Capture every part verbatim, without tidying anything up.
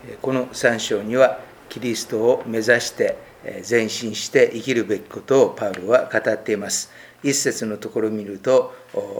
このさん章にはキリストを目指して前進して生きるべきことをパウロは語っています。一節のところを見ると、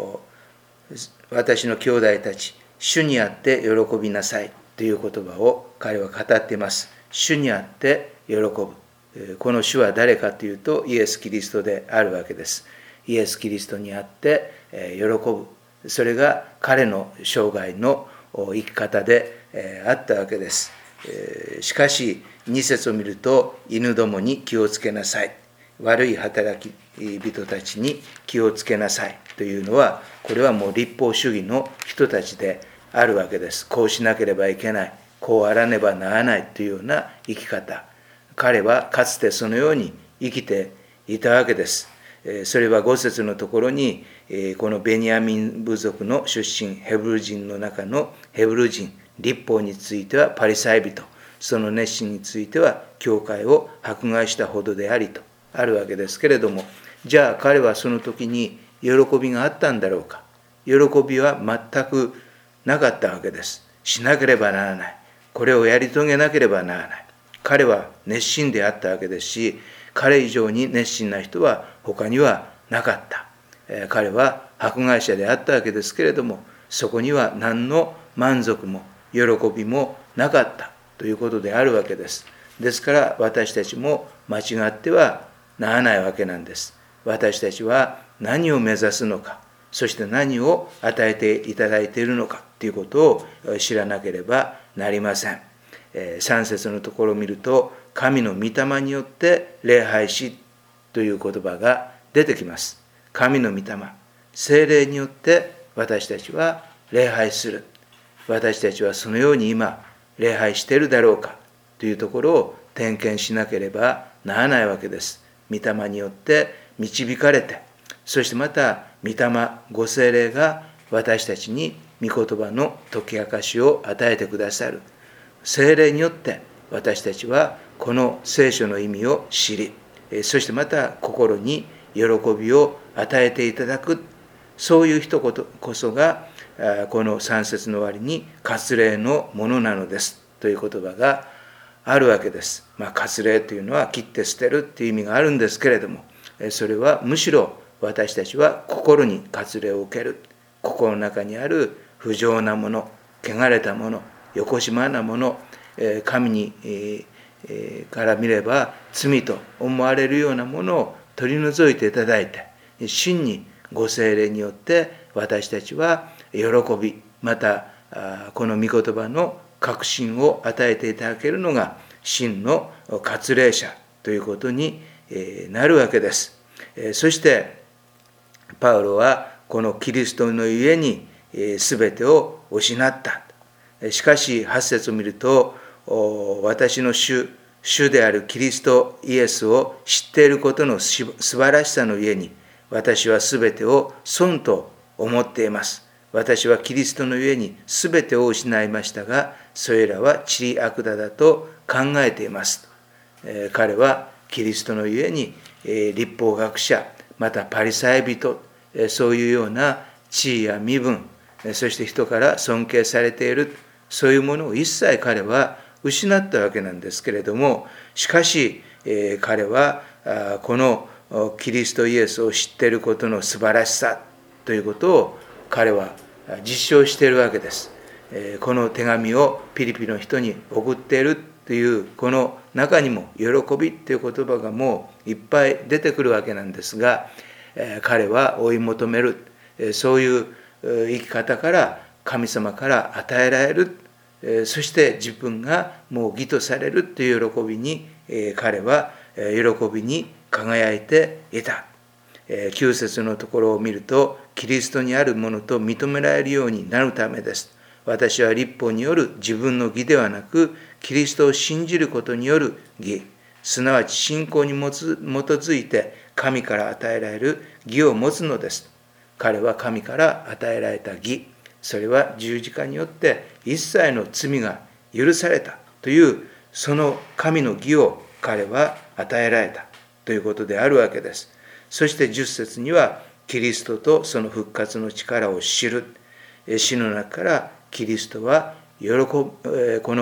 私の兄弟たち、主にあって喜びなさいという言葉を彼は語っています。主にあって喜ぶ。この主は誰かというとイエス・キリストであるわけです。イエス・キリストにあって喜ぶ。それが彼の生涯の生き方であったわけです。しかしに節を見ると、犬どもに気をつけなさい。悪い働き人たちに気をつけなさいというのは、これはもう律法主義の人たちであるわけです。こうしなければいけない、こうあらねばならないというような生き方。彼はかつてそのように生きていたわけです。それはご節のところに、このベニヤミン部族の出身、ヘブル人の中のヘブル人、律法についてはパリサイ人、その熱心については教会を迫害したほどでありとあるわけですけれども、じゃあ彼はその時に喜びがあったんだろうか。喜びは全くなかったわけです。しなければならない。これをやり遂げなければならない。彼は熱心であったわけですし、彼以上に熱心な人は他にはなかった。彼は迫害者であったわけですけれども、そこには何の満足も喜びもなかったということであるわけです。ですから私たちも間違ってはならないわけなんです。私たちは何を目指すのか、そして何を与えていただいているのかということを知らなければなりません。さん節のところを見ると、神の御霊によって礼拝しという言葉が出てきます。神の御霊、聖霊によって私たちは礼拝する。私たちはそのように今礼拝しているだろうかというところを点検しなければならないわけです。御霊によって導かれて、そしてまた御霊、ご聖霊が私たちに御言葉の解き明かしを与えてくださる。聖霊によって私たちはこの聖書の意味を知り、そしてまた心に喜びを与えていただく。そういう人こそがこのさん節の終わりに割礼のものなのですという言葉があるわけです。まあ、割礼というのは切って捨てるという意味があるんですけれども、それはむしろ私たちは心に割礼を受ける。心の中にある不浄なもの、汚れたもの、よこしまなもの、神にから見れば罪と思われるようなものを取り除いていただいて、真にご聖霊によって私たちは喜び、またこの御言葉の確信を与えていただけるのが真の割礼者ということになるわけです。そしてパウロはこのキリストのゆえに全てを失った。しかしはち節を見ると、私の主、主であるキリストイエスを知っていることの素晴らしさのゆえに、私は全てを損と思っています。私はキリストのゆえに全てを失いましたが、それらは塵悪だだと考えています。彼はキリストのゆえに律法学者、またパリサイ人、そういうような地位や身分、そして人から尊敬されている、そういうものを一切彼は失ったわけなんですけれども、しかし彼はこのキリストイエスを知っていることの素晴らしさということを彼は実証しているわけです。この手紙をピリピの人に送っているというこの中にも喜びという言葉がもういっぱい出てくるわけなんですが、彼は追い求める、そういう生き方から神様から与えられる、そして自分がもう義とされるという喜びに彼は喜びに輝いていた。きゅう節のところを見ると、キリストにあるものと認められるようになるためです。私は律法による自分の義ではなく、キリストを信じることによる義、すなわち信仰に基づいて神から与えられる義を持つのです。彼は神から与えられた義、それは十字架によって一切の罪が許されたという、その神の義を彼は与えられたということであるわけです。そしてじゅっ節には、キリストとその復活の力を知る。死の中からキリストは喜ぶ、この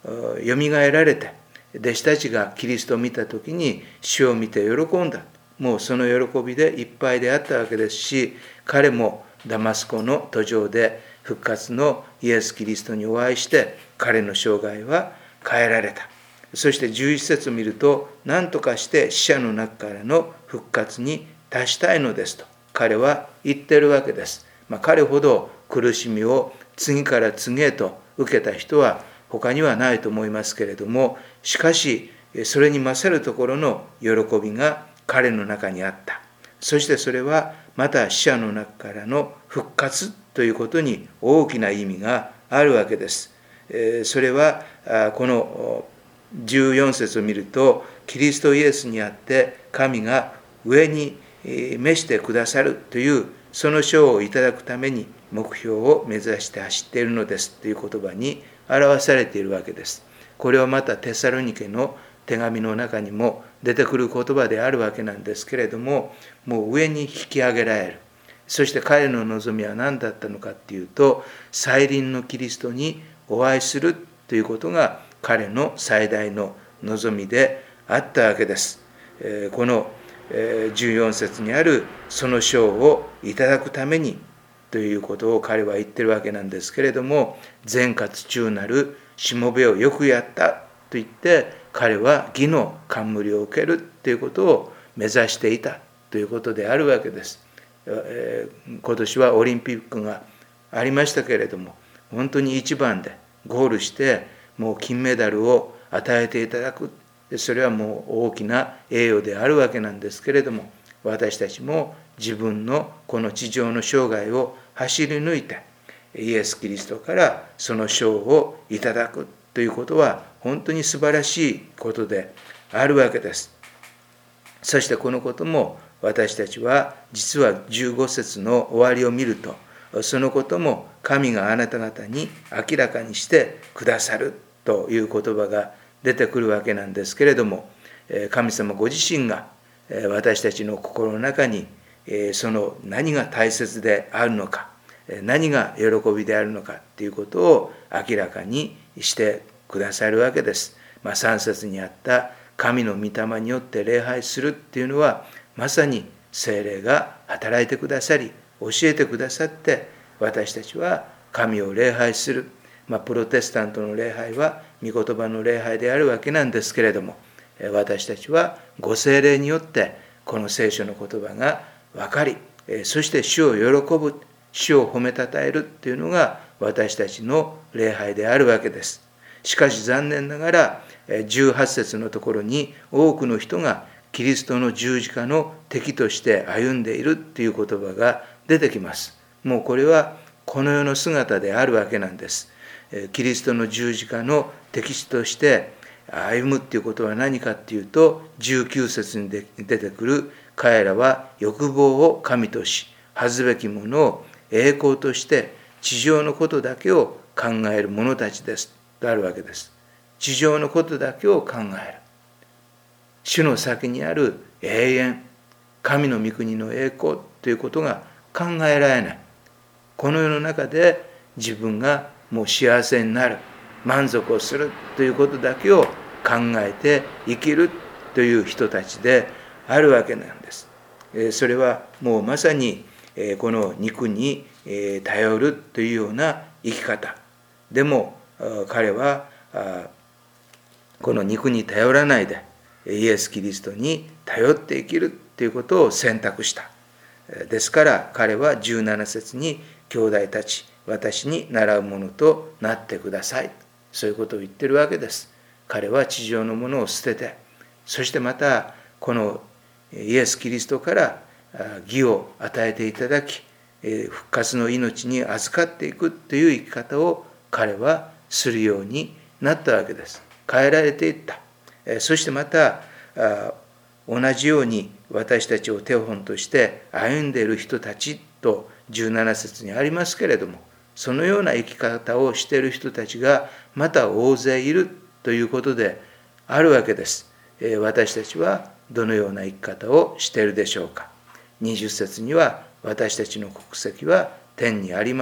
よみがえられて、弟子たちがキリストを見たときに主を見て喜んだ。もうその喜びでいっぱいであったわけですし、彼もダマスコの途上で復活のイエス・キリストにお会いして、彼の生涯は変えられた。そしてじゅういち節を見ると、何とかして死者の中からの復活に達したいのですと彼は言ってるわけです。まあ、彼ほど苦しみを次から次へと受けた人は他にはないと思いますけれども、しかしそれに勝るところの喜びが彼の中にあった。そしてそれはまた死者の中からの復活ということに大きな意味があるわけです。それはこのじゅうよん節を見ると、キリストイエスにあって神が上に召してくださるというその賞をいただくために目標を目指して走っているのですという言葉に表されているわけです。これはまたテサロニケの手紙の中にも出てくる言葉であるわけなんですけれども、もう上に引き上げられる。そして彼の望みは何だったのかっていうと、再臨のキリストにお会いするということが彼の最大の望みであったわけです。このじゅうよん節にあるその賞をいただくためにということを彼は言ってるわけなんですけれども、善活中なるしもべをよくやったと言って彼は義の冠を受けるということを目指していたということであるわけです。今年はオリンピックがありましたけれども、本当に一番でゴールしてもう金メダルを与えていただく、それはもう大きな栄誉であるわけなんですけれども、私たちも自分のこの地上の生涯を走り抜いてイエス・キリストからその賞をいただくということは本当に素晴らしいことであるわけです。そしてこのことも私たちは実はじゅうご節の終わりを見ると、そのことも神があなた方に明らかにしてくださるという言葉が出てくるわけなんですけれども、神様ご自身が私たちの心の中にその何が大切であるのか、何が喜びであるのかということを明らかにしてくださるわけです。まあ、さん節にあった神の御霊によって礼拝するっていうのは、まさに聖霊が働いてくださり教えてくださって、私たちは神を礼拝する。まあ、プロテスタントの礼拝は御言葉の礼拝であるわけなんですけれども、私たちはご聖霊によってこの聖書の言葉が分かり、そして主を喜ぶ、主を褒めたたえるっていうのが私たちの礼拝であるわけです。しかし残念ながらじゅうはち節のところに、多くの人がキリストの十字架の敵として歩んでいるっていう言葉が出てきます。もうこれはこの世の姿であるわけなんです。キリストの十字架の敵として歩むっていうことは何かっていうと、じゅうきゅう節に出てくる、彼らは欲望を神とし、恥ずべきものを栄光として地上のことだけを考える者たちですとあるわけです。地上のことだけを考える。主の先にある永遠、神の御国の栄光ということが考えられない。この世の中で自分がもう幸せになる、満足をするということだけを考えて生きるという人たちであるわけなんです。それはもうまさにこの肉に頼るというような生き方。でも彼はこの肉に頼らないでイエス・キリストに頼って生きるということを選択した。ですから彼はじゅうなな節に、兄弟たち、私に習うものとなってください、そういうことを言ってるわけです。彼は地上のものを捨てて、そしてまたこのイエス・キリストから義を与えていただき、復活の命に預かっていくという生き方を彼はするようになったわけです。変えられていった。そしてまた同じように私たちを手本として歩んでいる人たちとじゅうなな節にありますけれども、そのような生き方をしている人たちがまた大勢いるということであるわけです。私たちはどのような生き方をしているでしょうか。にじゅう節には、私たちの国籍は天にあります。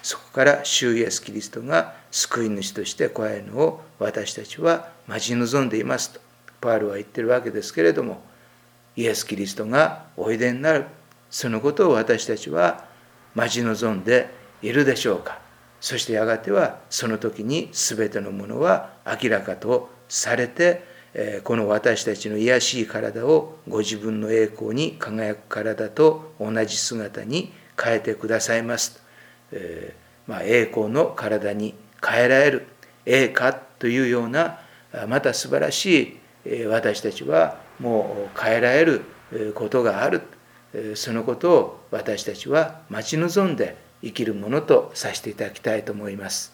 そこから主イエスキリストが救い主として来られるのを私たちは待ち望んでいますとパウロは言ってるわけですけれども、イエスキリストがおいでになる、そのことを私たちは待ち望んでいるでしょうか。そしてやがてはその時に全てのものは明らかとされて、この私たちの卑しい体をご自分の栄光に輝く体と同じ姿に変えてくださいます。えーまあ、栄光の体に変えられる栄華というようなまた素晴らしい私たちはもう変えられることがある、そのことを私たちは待ち望んで生きるものとさせていただきたいと思います。